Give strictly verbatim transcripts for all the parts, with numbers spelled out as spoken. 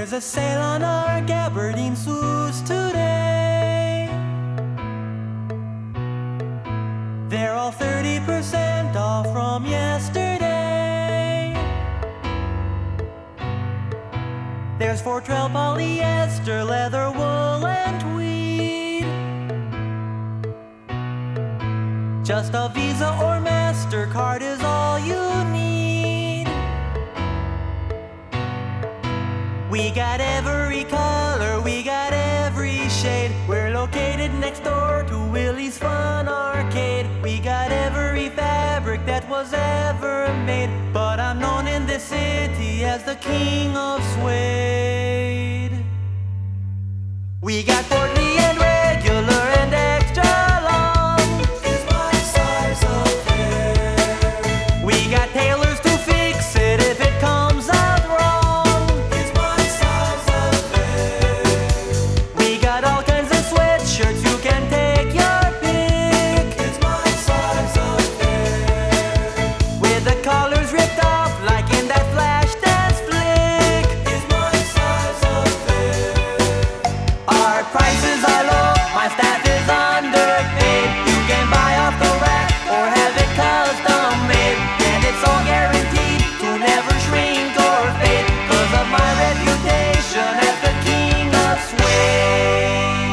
There's a sale on our gabardine suits today. They're all thirty percent off from yesterday. There's Fortrell polyester, leather, wool, and tweed. Just a Visa or MasterCard is all you need. We got every color, we got every shade. We're located next door to Willie's Fun Arcade. We got every fabric that was ever made, but I'm known in this city as the king of suede. We got portly and regular and extra long is my size of hair. We got tailors to fix it if it comes out wrong is my size of hair. We got all kinds of sweatshirts, you can take your pick is my size of hair. With the collars ripped off like in that flash dance flick is my size of hair. Our prices are low, my staff is underpaid. You can buy off the rack or have it custom made, and it's all guaranteed to never shrink or fade, cause of my reputation as the king of suede.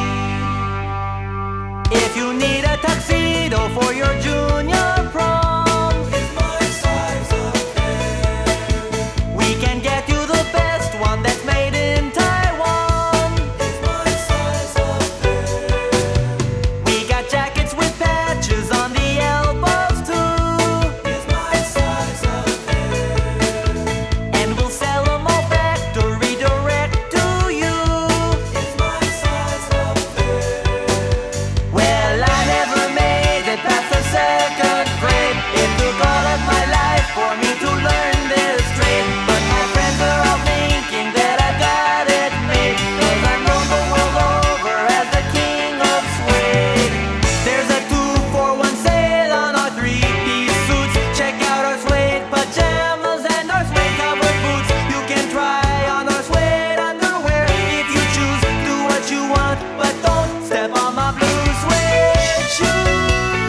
If you need a tuxedo for your junior prom is my size of hair. We can get you the best one that's made in Taiwan is my size of hair. We got jackets with patches on the elbows too is my size of hair. And we'll sell them all factory direct to you is my size of hair. Well, I never made it past the second grade. It took all of my life for me to learn this trade, but my friends are all thinking that I got it made, cause I'm known the world over as the king of suede. There's a two for one sale on our three-piece suits. Check out our suede pajamas and our suede covered boots. You can try on our suede underwear if you choose. Do what you want, but don't step on my blue suede shoes.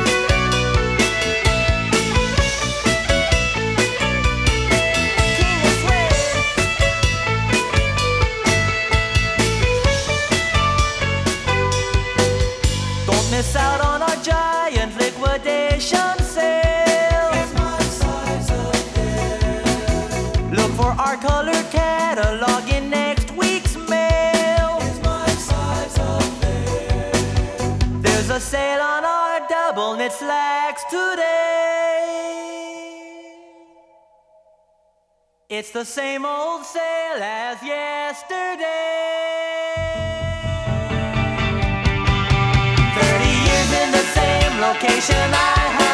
King of suede. Don't miss out on our giant liquidation sale. It's my size of hair. Look for our color catalog in next week's mail. It's my size of hair. There's a sale on our double knit slacks today. It's the same old sale as yesterday. Thirty years in the same location I have